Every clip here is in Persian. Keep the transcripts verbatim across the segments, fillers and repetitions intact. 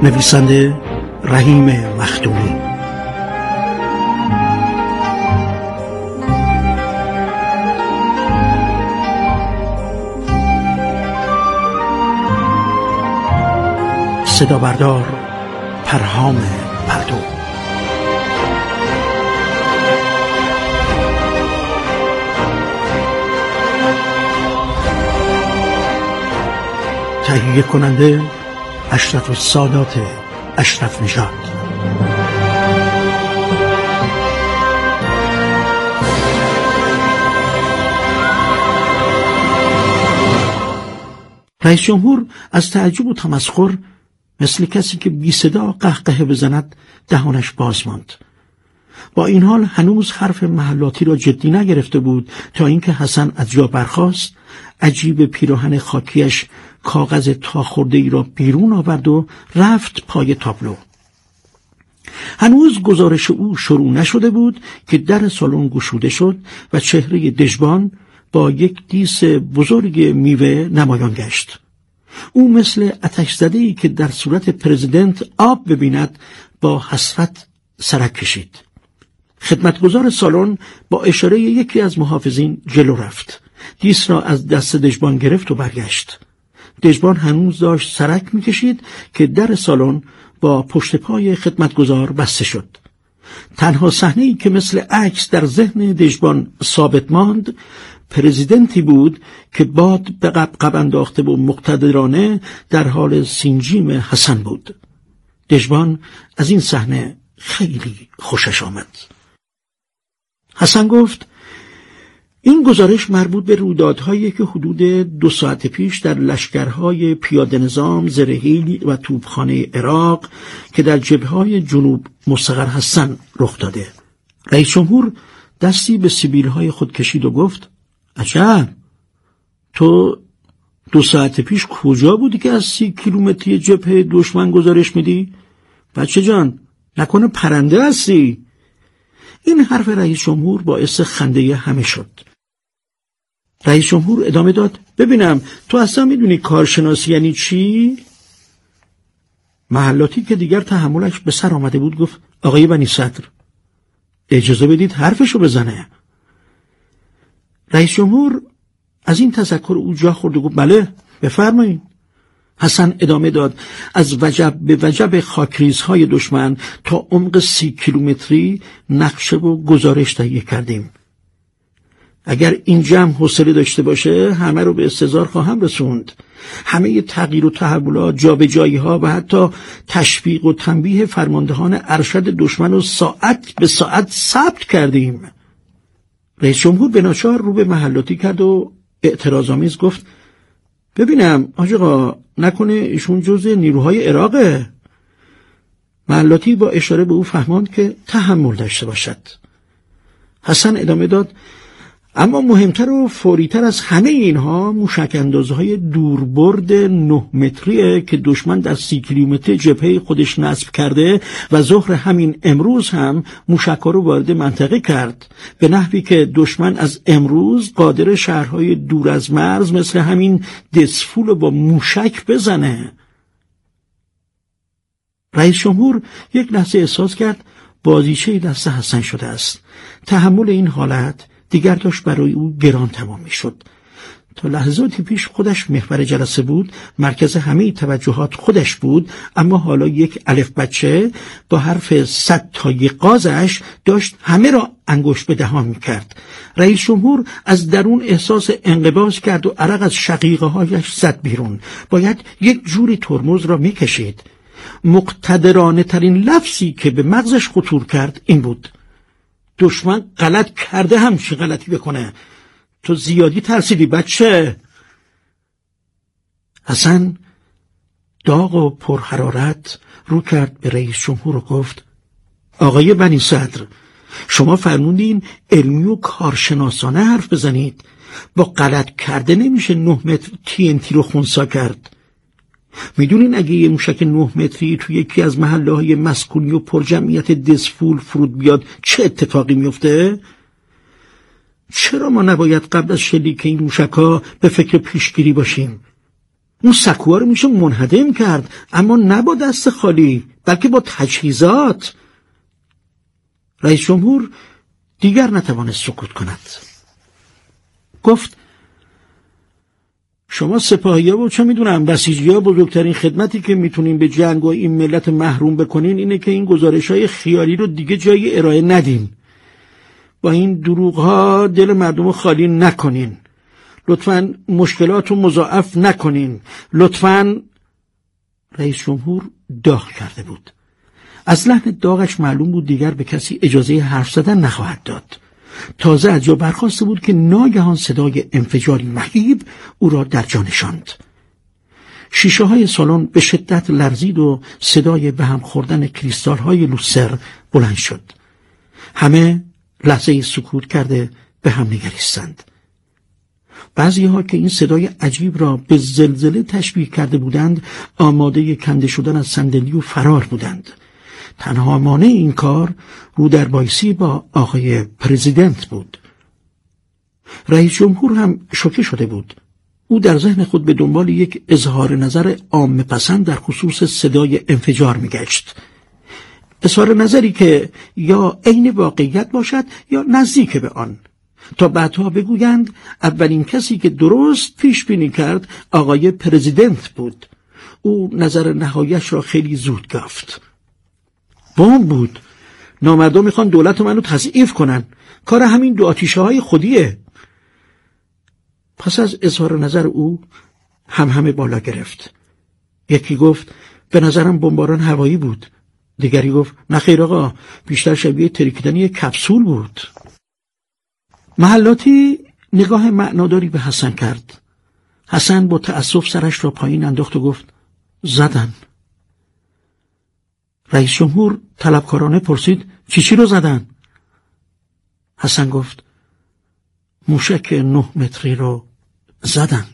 نویسنده رحیم مخدومی، صدا بردار پرهام پردو، تهیه کننده اشرف السادات اشرف نژاد. رئیس جمهور از تعجب و تمسخر مثل کسی که بی صدا قهقه بزند دهانش باز ماند. با این حال هنوز حرف محلاتی را جدی نگرفته بود تا اینکه حسن از جا برخاست، عجیب پیراهن خاکیش کاغذ تا خورده ای را بیرون آورد و رفت پای تابلو. هنوز گزارش او شروع نشده بود که در سالن گشوده شد و چهره دژبان با یک دیس بزرگ میوه نمایان گشت. او مثل آتش زده‌ای که در صورت پرزیدنت آب ببیند با حسرت سرک کشید. خدمتگزار سالن با اشاره یکی از محافظین جلو رفت. دیس را از دست دژبان گرفت و برگشت. دژبان هنوز داشت سرک می‌کشید که در سالن با پشت پای خدمتگزار بسته شد. تنها صحنه‌ای که مثل عکس در ذهن دژبان ثابت ماند، پرزیدنتی بود که باد به قبقب انداخته و مقتدرانه در حال سینجیم حسن بود. دژبان از این صحنه خیلی خوشش آمد. حسن گفت: این گزارش مربوط به رویدادهایی که حدود دو ساعت پیش در لشکرهای پیاده نظام زرهی و توپخانه عراق که در جبهه‌های جنوب مستقر هستند رخ داده. رئیس جمهور دستی به سبیل‌های خود کشید و گفت: عجب، تو دو ساعت پیش کجا بودی که از سی کیلومتری جبهه دشمن گزارش میدی؟ بچه جان، نکنه پرنده هستی؟ این حرف رئیس جمهور باعث خنده همه شد. رئیس جمهور ادامه داد: ببینم تو اصلا میدونی کارشناسی یعنی چی؟ محلاتی که دیگر تحملش به سر آمده بود گفت: آقای بنی صدر، اجازه بدید حرفشو بزنه. رئیس جمهور از این تذکر او جا خورد و گفت: بله بفرمایید. حسن ادامه داد: از وجب به وجب خاکریزهای دشمن تا عمق سی کیلومتری نقشه و گزارش تهیه کردیم. اگر این جمع حوصله داشته باشه همه رو به استحضار خواهم رسوند. همه تغییر و تحولات، جابجایی ها و حتی تشویق و تنبیه فرماندهان ارشد دشمن رو ساعت به ساعت ثبت کردیم. رئیس جمهور به ناچار رو به محلاتی کرد و اعتراض‌آمیز گفت: ببینم حاج آقا، نکنه ایشون جزء نیروهای عراقه؟ محلاتی با اشاره به او فهماند که تحمل داشته باشد. حسن ادامه داد: اما مهمتر و فوریتر از همه اینها موشک اندازهای دوربرد نه متریه که دشمن در سی کیلومتر جبهه خودش نصب کرده و ظهر همین امروز هم موشک‌ها رو وارد منطقه کرد، به نحوی که دشمن از امروز قادر شهرهای دور از مرز مثل همین دسفول رو با موشک بزنه. رئیس جمهور یک لحظه احساس کرد بازیچه دست حسن شده است. تحمل این حالت دیگر داشت برای او گران تمام می شد. تا لحظاتی پیش خودش محور جلسه بود، مرکز همه توجهات خودش بود، اما حالا یک الف بچه با حرف صد تای قازش داشت همه را انگشت به دهان می کرد. رئیس جمهور از درون احساس انقباض کرد و عرق از شقیقه هایش زد بیرون. باید یک جوری ترمز را می کشید. مقتدرانه ترین لفظی که به مغزش خطور کرد این بود: دشمن غلط کرده همچین غلطی بکنه، تو زیادی ترسیدی بچه. حسن داغ و پرحرارت رو کرد به رئیس جمهور و گفت: آقای بنی صدر، شما فرمودین علمی و کارشناسانه حرف بزنید. با غلط کرده نمیشه نه متر تی ان تی رو خونسا کرد. میدونین اگه یه موشک نه متری توی یکی از محله های مسکونی و پرجمعیت دسفول فرود بیاد چه اتفاقی میفته؟ چرا ما نباید قبل از شلیک این موشک‌ها به فکر پیشگیری باشیم؟ اون سکوها رو میشه منهدم کرد، اما نه با دست خالی، بلکه با تجهیزات. رئیس جمهور دیگر نتوانست سکوت کند. گفت شما سپاهی‌ها و چه میدونم بسیجی‌ها بزرگترین خدمتی که میتونین به جنگ و این ملت محروم بکنین اینه که این گزارش‌های خیالی رو دیگه جای ارائه ندین. با این دروغ‌ها دل مردم خالی نکنین. لطفاً مشکلات رو مضاعف نکنین. لطفاً. رئیس جمهور داغ کرده بود. از لحن داغش معلوم بود دیگر به کسی اجازه حرف زدن نخواهد داد. تازه از جا برخاسته بود که ناگهان صدای انفجاری مهیب او را در جا نشاند. شیشه های سالن به شدت لرزید و صدای به هم خوردن کریستال های لوسر بلند شد. همه لحظه سکوت کرده به هم نگریستند. بعضی ها که این صدای عجیب را به زلزله تشبیه کرده بودند آماده کنده شدن از صندلی و فرار بودند. تنها مانع این کار رو در بایسی با آقای پرزیدنت بود. رئیس جمهور هم شوکه شده بود. او در ذهن خود به دنبال یک اظهار نظر عامه پسند در خصوص صدای انفجار میگشت. اظهار نظری که یا عین واقعیت باشد یا نزدیک به آن، تا بعدها بگویند اولین کسی که درست پیش بینی کرد آقای پرزیدنت بود. او نظر نهاییش را خیلی زود گفت. بمب بود. نامردم میخوان دولت منو تضعیف کنن. کار همین دو آتیشه های خودیه. پس از اظهار نظر او هم همه بالا گرفت. یکی گفت به نظرم بمباران هوایی بود. دیگری گفت نه خیر آقا، بیشتر شبیه ترکیدن یک کپسول بود. محلاتی نگاه معناداری به حسن کرد. حسن با تأسف سرش را پایین انداخت و گفت زدن. رئیس جمهور طلبکارانه پرسید چی چی رو زدن؟ حسن گفت موشک نه متری رو زدن.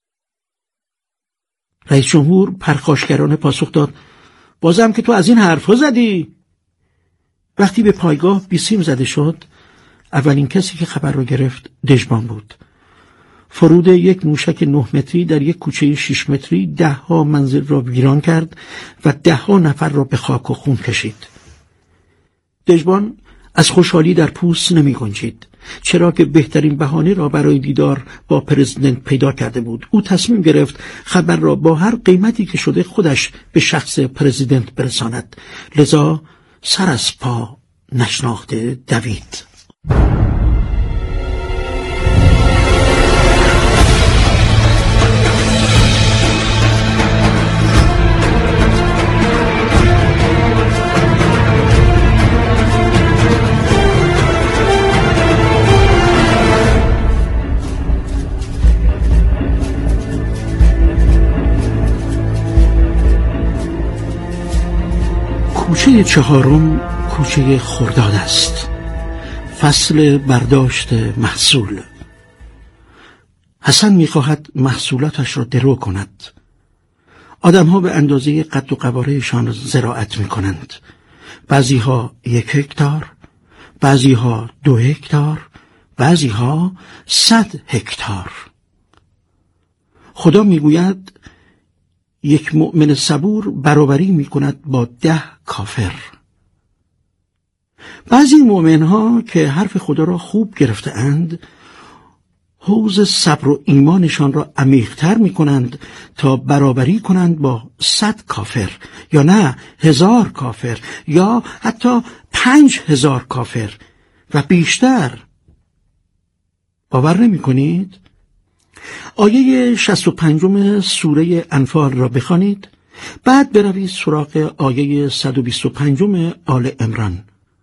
رئیس جمهور پرخاشگرانه پاسخ داد بازم که تو از این حرفا زدی. وقتی به پایگاه بیسیم زده شد اولین کسی که خبر را گرفت دژبان بود. فرود یک موشک نه متری در یک کوچه شش متری ده ها منزل را ویران کرد و ده ها نفر را به خاک و خون کشید. دژبان از خوشحالی در پوست نمی گنجید، چرا که بهترین بهانه را برای دیدار با پرزیدنت پیدا کرده بود. او تصمیم گرفت خبر را با هر قیمتی که شده خودش به شخص پرزیدنت برساند. لذا سر از پا نشناخته دوید. کوچه چهارم کوچه خرداد است. فصل برداشت محصول. حسن می‌خواهد محصولاتش را درو کند. آدم‌ها به اندازه قد و قواره‌شان زراعت می‌کنند. بعضی‌ها یک هکتار، بعضی‌ها دو هکتار، بعضی‌ها صد هکتار. خدا می‌گوید یک مؤمن صبور برابری می‌کند با ده کافر. بعضی مؤمن‌ها که حرف خدا را خوب گرفته اند حوض صبر و ایمانشان را عمیق‌تر می‌کنند تا برابری کنند با صد کافر، یا نه هزار کافر، یا حتی پنج هزار کافر و بیشتر. باور نمی‌کنید؟ آیه شصت و پنجم سوره انفال را بخوانید، بعد بروید سراغ آیه صد و بیست و پنجم آل عمران.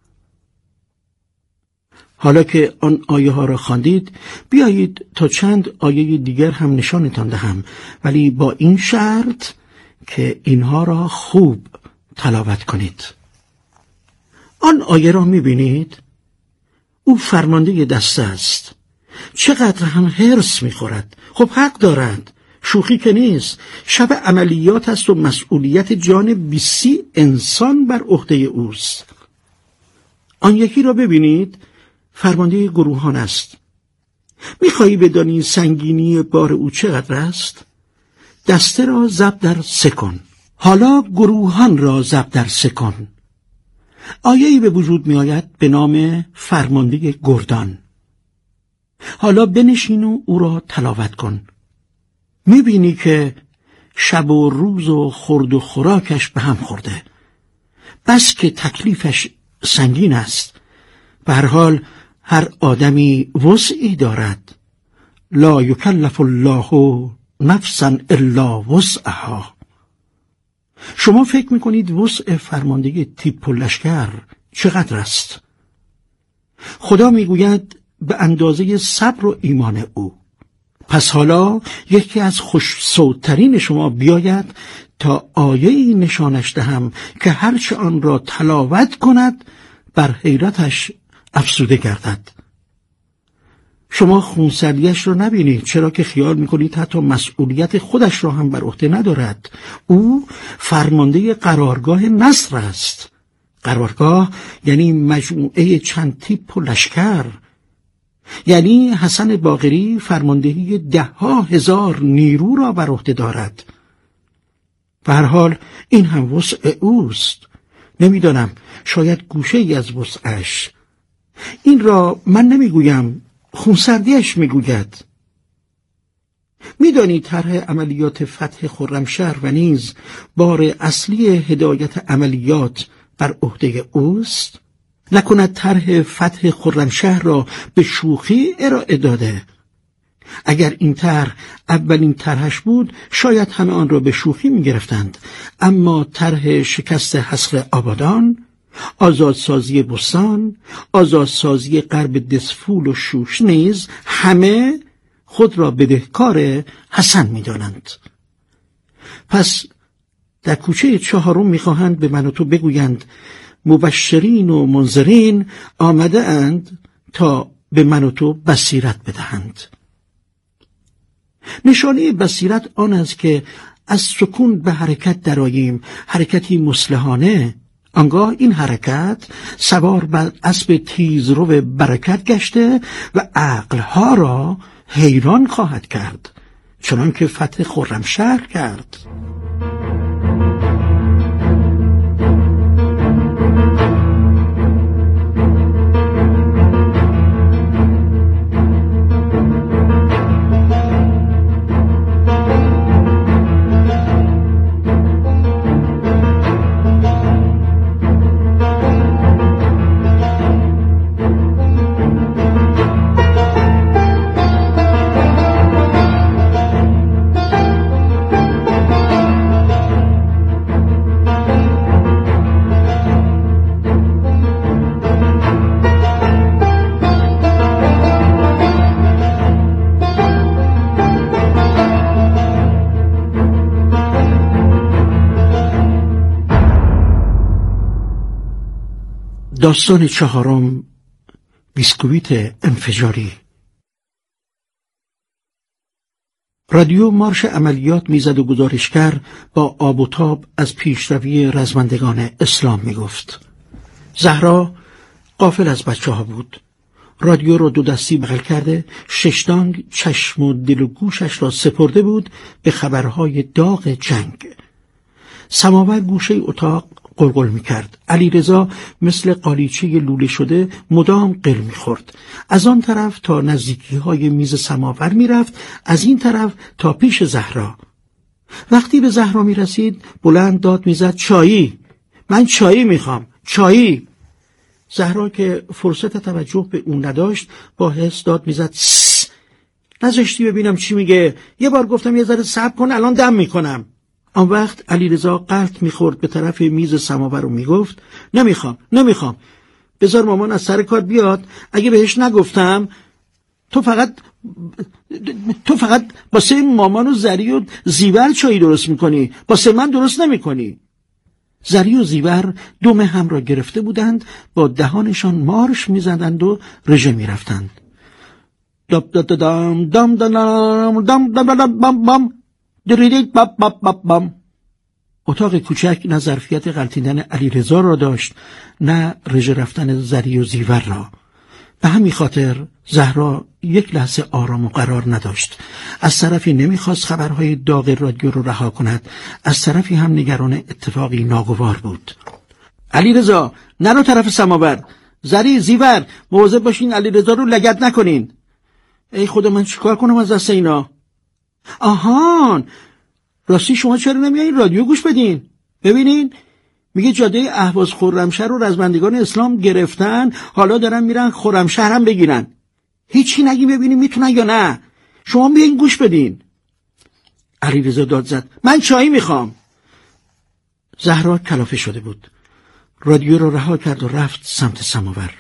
حالا که آن آیه ها را خواندید، بیایید تا چند آیه دیگر هم نشانتان دهم، ولی با این شرط که اینها را خوب تلاوت کنید. آن آیه را می‌بینید؟ او فرمانده دسته است. چقدر هم هرس می‌خورد. خب حق دارند. شوخی که نیست. شب عملیات است و مسئولیت جان بیسی انسان بر عهده اوست. آن یکی را ببینید، فرمانده گروهان است. می‌خواهی بدانی سنگینی بار او چقدر است؟ دسته را ضرب در سه کن، حالا گروهان را ضرب در سه کن. آیه‌ای به وجود می آید به نام فرمانده گردان. حالا بنشین و او را تلاوت کن. می بینی که شب و روز و خورد و خوراکش به هم خورده، بس که تکلیفش سنگین است. به هر حال هر آدمی وسعی دارد. لا یکلف الله نفسا الا وسعها. شما فکر میکنید وسع فرمانده تیپ و لشکر چقدر است؟ خدا میگوید به اندازه صبر و ایمان او. پس حالا یکی از خوش صوت‌ترین شما بیاید تا آیه‌ای نشانش دهم که هرچه آن را تلاوت کند بر حیرتش افسوده گردد. شما خونسردیش را نبینید، چرا که خیال میکنید حتی مسئولیت خودش را هم بر عهده ندارد. او فرمانده قرارگاه نصر است. قرارگاه یعنی مجموعه چند تیپ و لشکر، یعنی حسن باقری فرماندهی ده ها هزار نیرو را بر عهده دارد. به هر حال این هم وسع اوست. نمیدانم، شاید گوشه ای از وسعش. این را من نمیگویم، خونسردیش میگوید. میدانی طرح عملیات فتح خرمشهر و نیز بار اصلی هدایت عملیات بر عهده اوست؟ نکند طرح فتح خرمشهر را به شوخی ارائه داده؟ اگر این طرح اولین طرحش بود شاید همه آن را به شوخی میگرفتند، اما طرح شکست حصر آبادان، آزادسازی بستان، آزادسازی غرب دسفول و شوش نیز همه خود را بدهکار حسن می‌دانند. پس در کوچه چهارم می‌خواهند به من و تو بگویند مبشرین و منذرین آمده اند تا به من و تو بصیرت بدهند. نشانه بصیرت آن است که از سکون به حرکت درآییم، حرکتی مصلحانه. آنگاه این حرکت سوار بر اسب تیزرو برکت گشته و عقلها را حیران خواهد کرد، چنان که فتح خرمشهر کرد. داستان چهارم، بیسکویت انفجاری. رادیو مارش عملیات میزد و گزارشگر با آب و تاب از پیشروی رزمندگان اسلام میگفت. زهرا غافل از بچه ها بود. رادیو را دو دستی بغل کرده، ششدانگ چشم و دل و گوشش را سپرده بود به خبرهای داغ جنگ. سماور گوشه اتاق قلقل می‌کرد. علیرضا مثل قالیچه لوله شده مدام قل می‌خورد. از آن طرف تا نزدیکی‌های میز سماور می‌رفت، از این طرف تا پیش زهرا. وقتی به زهرا می‌رسید بلند داد می‌زد چایی، من چایی می‌خوام، چایی. زهرا که فرصت توجه به اون نداشت با حس داد می‌زد سس. نذاشتی ببینم چی میگه؟ یه بار گفتم یه ذره صبر کن، الان دم می‌کنم. آن وقت علیرضا قلط میخورد به طرف میز سماور و میگفت نمیخوام نمیخوام بذار مامان از سر کار بیاد. اگه بهش نگفتم تو فقط تو فقط واسه مامان و زری و زیور چایی درست میکنی، واسه من درست نمیکنی. زری و زیور دم هم را گرفته بودند، با دهانشان مارش میزدند و رژه میرفتند. دام دام دام دام دام دام دام بام بام دریدید باب باب باب بام. اتاق کوچک نه ظرفیت غلطیدن علیرضا را داشت، نه رژه رفتن زری و زیور را. به همین خاطر زهرا یک لحظه آرام و قرار نداشت. از طرفی نمیخواست خبرهای داغ رادیو رو رها کند، از طرفی هم نگران اتفاقی ناگوار بود. علیرضا نرو طرف سماور، زری زیور مواظب باشین علیرضا رو لگد نکنین. ای خدا من چیکار کنم از دست اینا؟ آهان راستی شما چرا نمیایین رادیو گوش بدین؟ ببینین میگه جاده اهواز خرمشهر رو رزمندگان اسلام گرفتن، حالا دارن میرن خرمشهر هم بگیرن. هیچی نگیم ببینیم میتونن یا نه. شما بیاین گوش بدین. علیرضا داد زد من چایی میخوام. زهرا کلافه شده بود. رادیو رو رها کرد و رفت سمت سماور.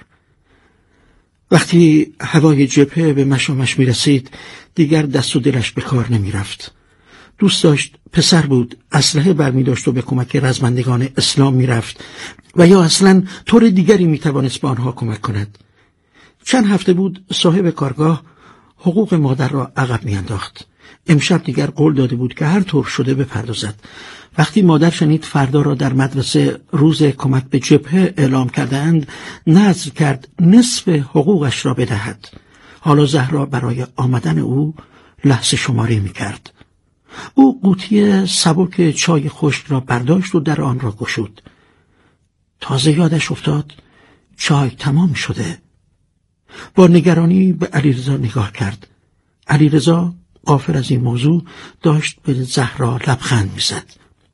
وقتی هوای جبهه به مشامش میرسید دیگر دست و دلش به کار نمیرفت. دوست داشت پسر بود، اسلحه برمی داشت و به کمک رزمندگان اسلام میرفت و یا اصلا طور دیگری میتوانست به آنها کمک کند. چند هفته بود صاحب کارگاه حقوق مادر را عقب میانداخت. امشب دیگر قول داده بود که هر طور شده بپردازد. وقتی مادر شنید فردا را در مدرسه روز کمک به جبهه اعلام کردند، نذر کرد نصف حقوقش را بدهد. حالا زهرا برای آمدن او لحظه شماری میکرد. او قوطی سبک چای خشک را برداشت و در آن را گشود. تازه یادش افتاد چای تمام شده. با نگرانی به علیرضا نگاه کرد. علیرضا غافل از این موضوع داشت به زهرا لبخند میزد.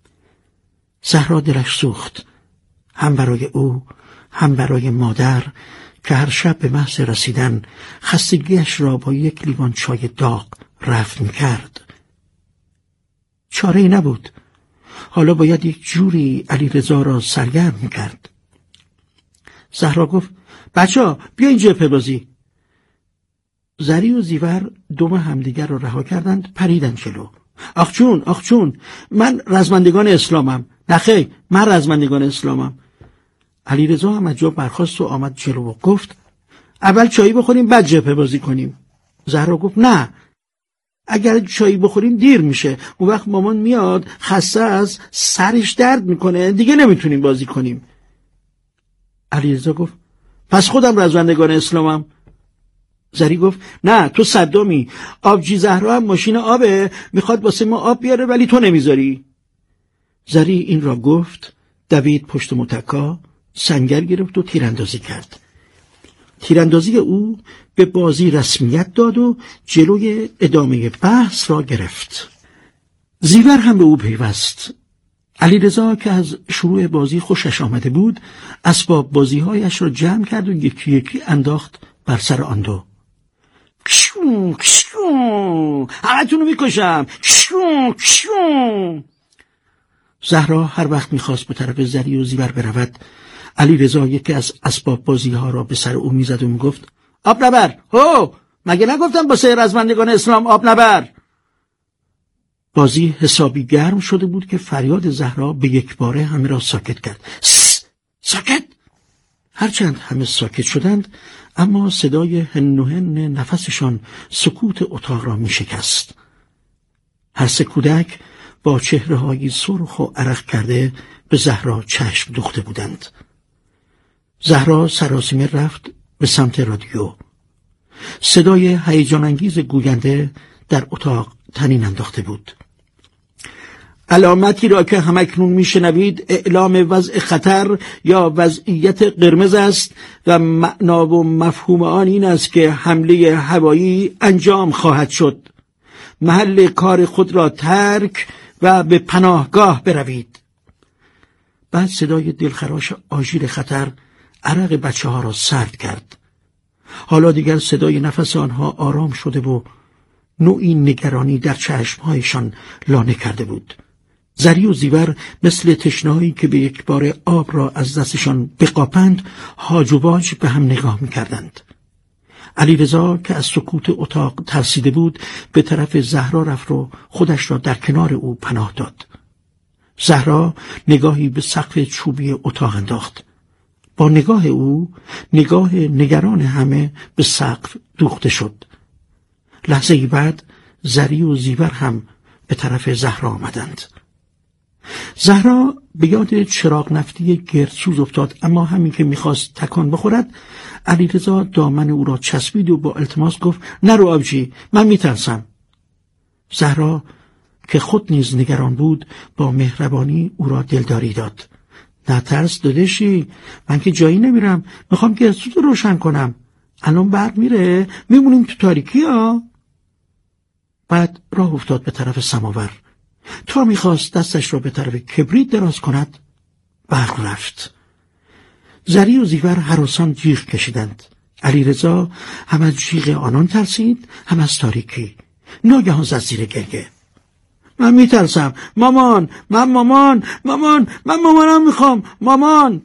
زهرا دلش سوخت، هم برای او هم برای مادر که هر شب به محض رسیدن خستگیش را با یک لیوان چای داغ رفع میکرد. چاره ای نبود. حالا باید یک جوری علیرضا را سرگرم میکرد. زهرا گفت بچه ها بیا این جبهه بازی. زری و زیور دم همدیگر را رها کردند، پریدن جلو. آخ چون آخ چون من رزمندگان اسلامم. نخیر من رزمندگان اسلامم. علیرضا هم از جا برخاست و آمد جلو و گفت اول چایی بخوریم بعد جبهه بازی کنیم. زهرا گفت نه، اگر چایی بخوریم دیر میشه، اون وقت مامان میاد خسته از سرش درد میکنه، دیگه نمیتونیم بازی کنیم. علیرضا گفت پس خودم رزمندگان اسلامم. زری گفت نه تو صدامی. آبجی زهرا هم ماشین آبه، میخواد واسه ما آب بیاره ولی تو نمیذاری. زری این را گفت، دوید پشت متکا، سنگر گرفت و تیراندازی کرد. تیراندازی او به بازی رسمیت داد و جلوی ادامه بحث را گرفت. زیور هم به او پیوست. علیرضا که از شروع بازی خوشش آمده بود، اسباب بازیهایش را جمع کرد و یکی یکی انداخت بر سر آن دو. کشون کشون همتون رو میکشم. کشون کشون. زهرا هر وقت میخواست به طرف زری و زیور برود، علیرضا یکی از اسباب بازی ها را به سر او میزد و میگفت آب نبر. هو مگه نگفتم با سه رزمندگان اسلام آب نبر؟ بازی حسابی گرم شده بود که فریاد زهرا به یک باره همه را ساکت کرد. سس ساکت. هرچند همه ساکت شدند اما صدای هن و هن نفسشان سکوت اتاق را می شکست. هر سه کودک با چهره‌های سرخ و عرق کرده به زهرا چشم دوخته بودند. زهرا سراسیمه رفت به سمت رادیو. صدای هیجان انگیز گوینده در اتاق طنین انداخته بود. علامتی را که همکنون میشنوید اعلام وضع خطر یا وضعیت قرمز است و معنا و مفهوم آن این است که حمله هوایی انجام خواهد شد. محل کار خود را ترک و به پناهگاه بروید. بعد صدای دلخراش آژیر خطر عرق بچه ها را سرد کرد. حالا دیگر صدای نفس آنها آرام شده و نوعی نگرانی در چشمهایشان لانه کرده بود. زری و زیور مثل تشنهایی که به یک بار آب را از دستشان بقاپند هاج و واج به هم نگاه می‌کردند. علیرضا که از سکوت اتاق ترسیده بود به طرف زهرا رفت و خودش را در کنار او پناه داد. زهرا نگاهی به سقف چوبی اتاق انداخت. با نگاه او نگاه نگران همه به سقف دوخته شد. لحظه‌ای بعد زری و زیور هم به طرف زهرا آمدند. زهرا به یاد چراغ نفتی گردسوز افتاد، اما همین که میخواست تکان بخورد علیرضا دامن او را چسبید و با التماس گفت نرو آبجی، من میترسم. زهرا که خود نیز نگران بود با مهربانی او را دلداری داد. نه ترس داداشی، من که جایی نمیرم، میخوام گردسوز رو روشن کنم، الان برق میره میمونیم تو تاریکی ها. بعد راه افتاد به طرف سماور. تا میخواست دستش را به طرف کبریت دراز کند برق رفت. زری و زیور هراسان جیغ کشیدند. علیرضا هم از جیغ آنان ترسید هم از تاریکی. ناگهان زد زیر گریه. من میترسم مامان، من مامان، مامان، من مامانم میخوام، مامان.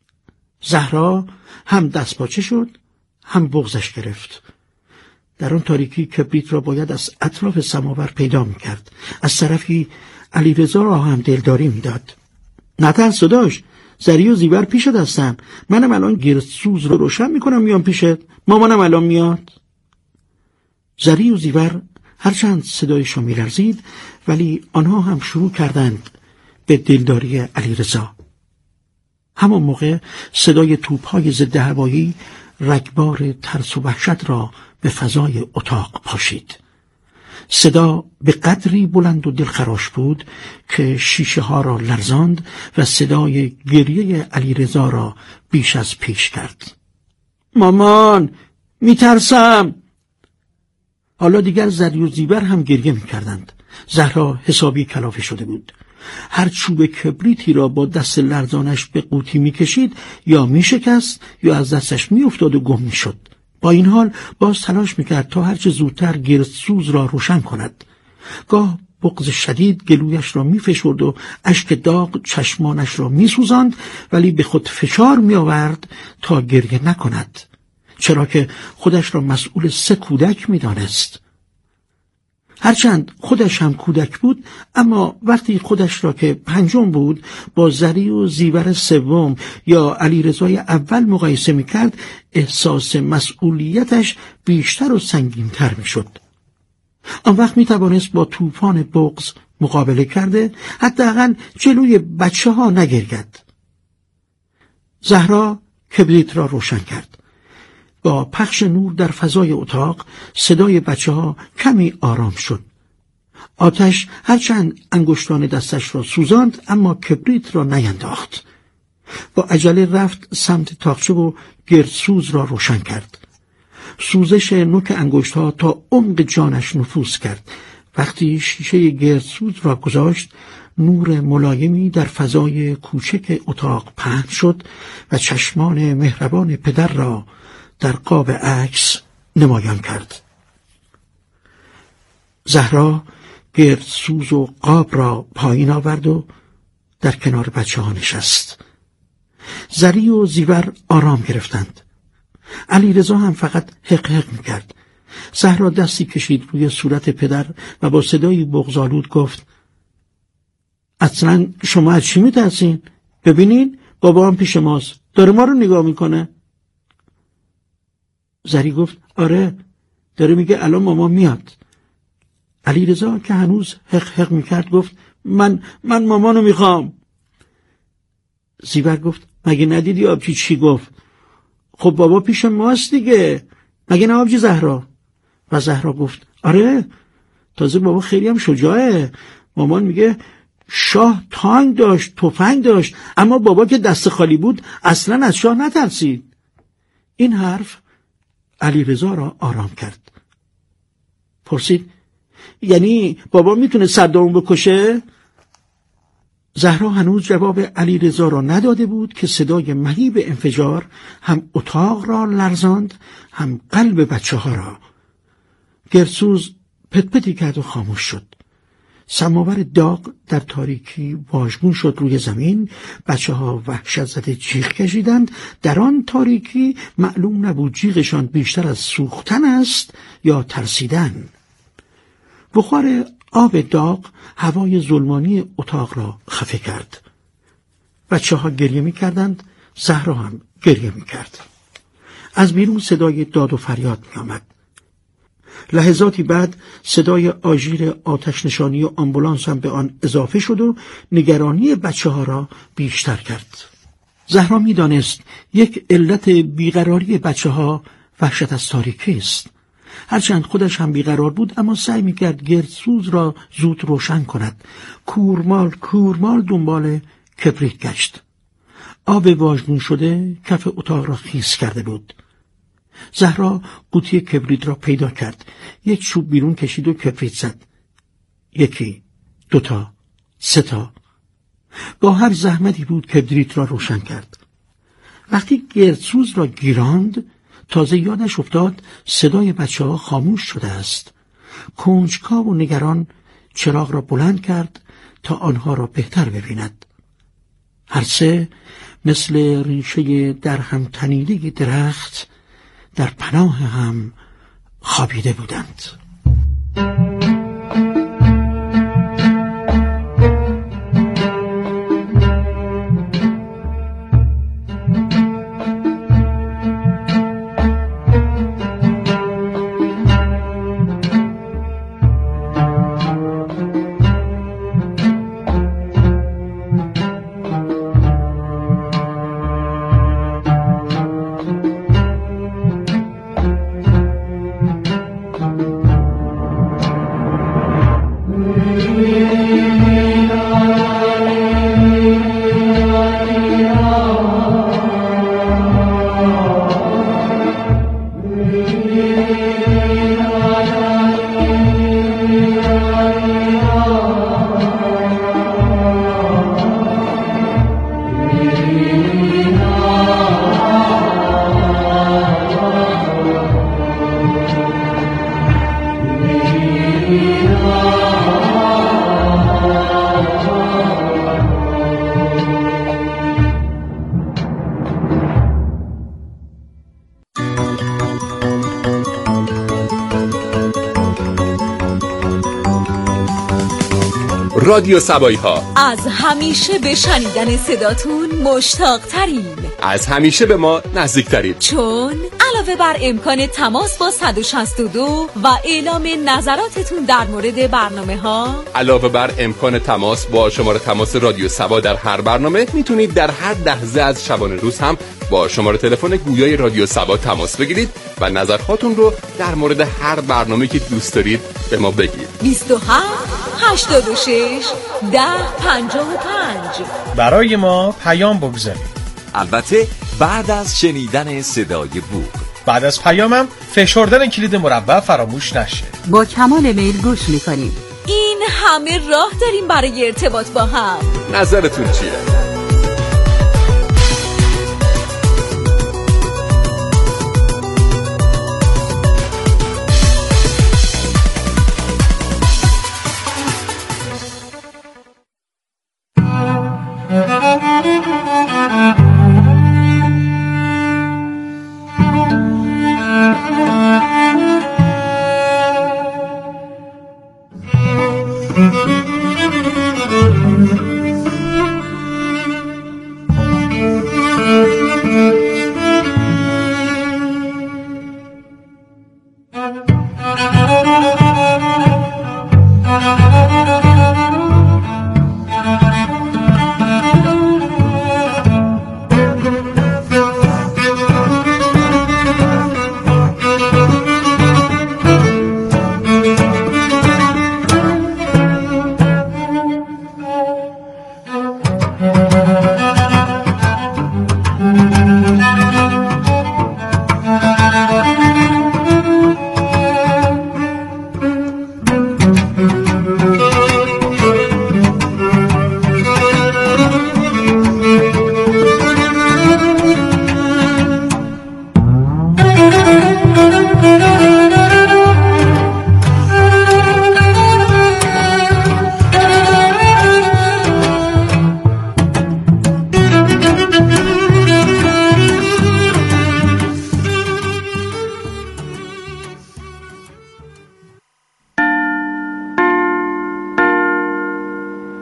زهرا هم دست پاچه شد هم بغضش گرفت. در آن تاریکی کبریت را باید از اطراف سماور پیدا میکرد. از طرفی علیرضا را هم دلداری میداد. نترس داداش، زری و زیور پیشت هستن، منم الان گردسوز رو روشن میکنم میام پیشت، مامانم الان میاد. زری و زیور هرچند صدایشان میلرزید ولی آنها هم شروع کردند به دلداری علیرضا. همان موقع صدای توپ‌های ضد هوایی رگبار ترس و وحشت را به فضای اتاق پاشید. صدا به قدری بلند و دلخراش بود که شیشه ها را لرزاند و صدای گریه علیرضا را بیش از پیش کرد. مامان، میترسم. حالا دیگر زری و زیور هم گریه میکردند. زهرا حسابی کلافه شده بود. هر چوب کبریتی را با دست لرزانش به قوطی میکشید یا میشکست یا از دستش میافتاد و گم میشد. با این حال باز تلاش میکرد تا هرچه زودتر گردسوز را روشن کند. گاه بغض شدید گلویش را میفشرد و اشک داغ چشمانش را میسوزاند، ولی به خود فشار میآورد تا گریه نکند، چرا که خودش را مسئول سه کودک میدانست. هرچند خودش هم کودک بود، اما وقتی خودش را که پنجم بود با زری و زیور سوم یا علیرضای اول مقایسه میکرد، احساس مسئولیتش بیشتر و سنگینتر میشد. آن وقت میتوانست با طوفان بغض مقابله کرده حداقل جلوی بچه ها نگرید. زهرا کبریت را روشن کرد. با پخش نور در فضای اتاق صدای بچه ها کمی آرام شد. آتش هرچند انگشتان دستش را سوزاند اما کبریت را نینداخت. با عجله رفت سمت تاقچه و گردسوز را روشن کرد. سوزش نوک انگشتها تا عمق جانش نفوذ کرد. وقتی شیشه گردسوز را گذاشت، نور ملایمی در فضای کوچک اتاق پهن شد و چشمان مهربان پدر را در قاب عکس نمایان کرد. زهرا گردسوز و قاب را پایین آورد و در کنار بچه ها نشست. زری و زیور آرام گرفتند. علیرضا هم فقط حق حق میکرد. زهرا دستی کشید روی صورت پدر و با صدایی بغض‌آلود گفت: اصلا شما از چی میترسین؟ ببینین بابا هم پیش ماست، داره ما رو نگاه میکنه. زری گفت: آره، داره میگه الان ماما میاد. علیرضا که هنوز حق حق میکرد گفت: من من مامانو میخوام. زیور گفت: مگه ندیدی آبجی چی گفت؟ خب بابا پیش ماست دیگه، مگه نه آبجی زهرا؟ و زهرا گفت: آره، تازه بابا خیلی هم شجاعه. مامان میگه شاه تانک داشت، تفنگ داشت، اما بابا که دست خالی بود اصلا از شاه نترسید. این حرف علیرضا را آرام کرد. پرسید: یعنی بابا میتونه صدامو بکشه؟ زهرا هنوز جواب علیرضا را نداده بود که صدای مهیب انفجار هم اتاق را لرزاند هم قلب بچه ها را. گردسوز پت پتی کرد و خاموش شد. سماور داغ در تاریکی واژگون شد روی زمین. بچه ها وحشت زده جیغ کشیدند. در آن تاریکی معلوم نبود جیغشان بیشتر از سوختن است یا ترسیدن. بخار آب داغ هوای ظلمانی اتاق را خفه کرد. بچه ها گریه می کردند. زهرا هم گریه می کرد. از بیرون صدای داد و فریاد می آمد. لحظاتی بعد صدای آژیر آتش نشانی و آمبولانس هم به آن اضافه شد و نگرانی بچه ها را بیشتر کرد. زهرا می دانست یک علت بیقراری بچه ها وحشت از تاریکی است. هرچند خودش هم بیقرار بود اما سعی می کرد گردسوز را زود روشن کند. کورمال کورمال دنبال کبریت گشت. آب واژگون شده کف اتاق را خیس کرده بود. زهرا قوطی کبریت را پیدا کرد. یک چوب بیرون کشید و کبریت زد. یکی، دوتا، سه تا. با هر زحمتی بود کبریت را روشن کرد. وقتی گردسوز را گیراند تازه یادش افتاد صدای بچه ها خاموش شده است. کنجکاو و نگران چراغ را بلند کرد تا آنها را بهتر ببیند. هر سه مثل ریشه در هم تنیده درخت در پناه هم خوابیده بودند. رادیو سبایی ها از همیشه به شنیدن صداتون مشتاق ترین، از همیشه به ما نزدیک ترین، چون علاوه بر امکان تماس با صد و شصت و دو و اعلام نظراتتون در مورد برنامه ها، علاوه بر امکان تماس با شماره تماس رادیو سبا در هر برنامه، میتونید در هر لحظه از شبانه روز هم با شماره تلفن گویای رادیو سبا تماس بگیرید و نظراتتون رو در مورد هر برنامه که دوست دارید به ما بگید. بیست و هفت هشتاد و شش ده پنجاه و پنج برای ما پیام بگذارید. البته بعد از شنیدن صدای بوق. بعد از پیامم فشردن کلید مربع فراموش نشه. با کمال میل گوش میکنیم. این همه راه داریم برای ارتباط با هم. نظرتون چیه؟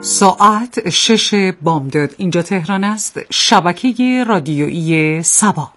ساعت شش بامداد. اینجا تهران است. شبکه رادیویی سبا.